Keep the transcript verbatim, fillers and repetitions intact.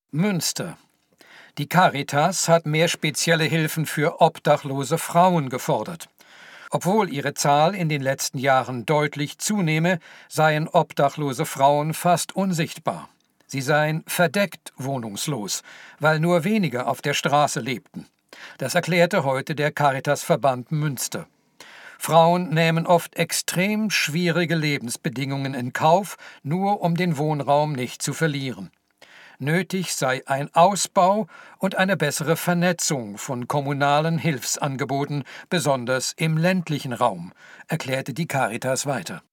Münster. Die Caritas hat mehr spezielle Hilfen für obdachlose Frauen gefordert. Obwohl ihre Zahl in den letzten Jahren deutlich zunehme, seien obdachlose Frauen fast unsichtbar. Sie seien verdeckt wohnungslos, weil nur wenige auf der Straße lebten. Das erklärte heute der Caritasverband Münster. Frauen nähmen oft extrem schwierige Lebensbedingungen in Kauf, nur um den Wohnraum nicht zu verlieren. Nötig sei ein Ausbau und eine bessere Vernetzung von kommunalen Hilfsangeboten, besonders im ländlichen Raum, erklärte die Caritas weiter.